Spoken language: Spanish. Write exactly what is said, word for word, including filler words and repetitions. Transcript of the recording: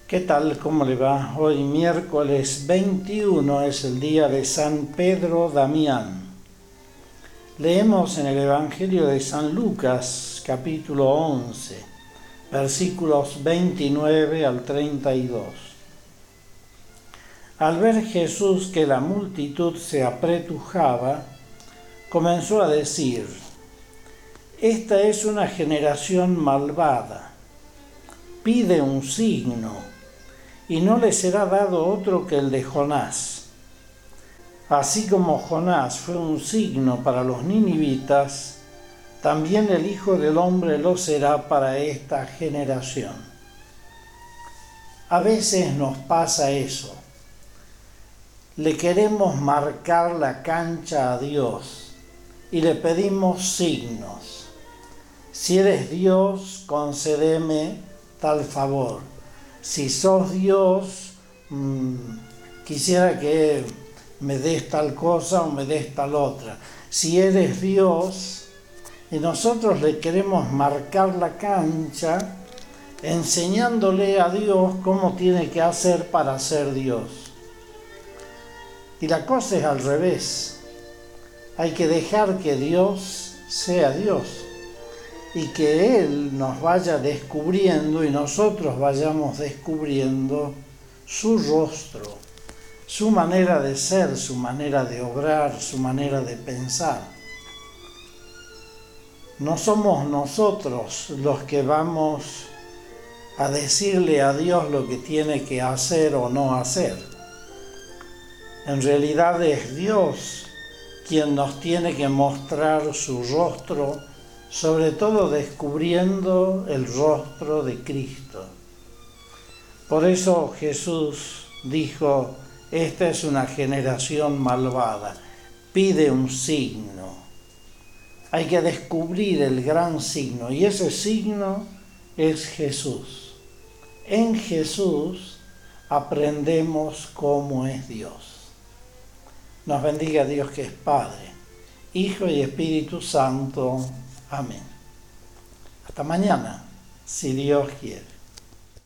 ¿Qué tal? ¿Cómo le va? Hoy miércoles veintiuno es el día de San Pedro Damián. Leemos en el Evangelio de San Lucas, capítulo once, versículos veintinueve al treinta y dos. Al ver Jesús que la multitud se apretujaba, comenzó a decir: «Esta es una generación malvada. Pide un signo, y no le será dado otro que el de Jonás. Así como Jonás fue un signo para los ninivitas, también el Hijo del Hombre lo será para esta generación». A veces nos pasa eso. Le queremos marcar la cancha a Dios y le pedimos signos. Si eres Dios, concédeme tal favor. Si sos Dios, mmm, quisiera que me des tal cosa o me des tal otra. Si eres Dios, y nosotros le queremos marcar la cancha, enseñándole a Dios cómo tiene que hacer para ser Dios. Y la cosa es al revés. Hay que dejar que Dios sea Dios y que Él nos vaya descubriendo y nosotros vayamos descubriendo su rostro, su manera de ser, su manera de obrar, su manera de pensar. No somos nosotros los que vamos a decirle a Dios lo que tiene que hacer o no hacer. En realidad es Dios quien nos tiene que mostrar su rostro, sobre todo descubriendo el rostro de Cristo. Por eso Jesús dijo: esta es una generación malvada, pide un signo. Hay que descubrir el gran signo, y ese signo es Jesús. En Jesús aprendemos cómo es Dios. Nos bendiga Dios, que es Padre, Hijo y Espíritu Santo. Amén. Hasta mañana, si Dios quiere.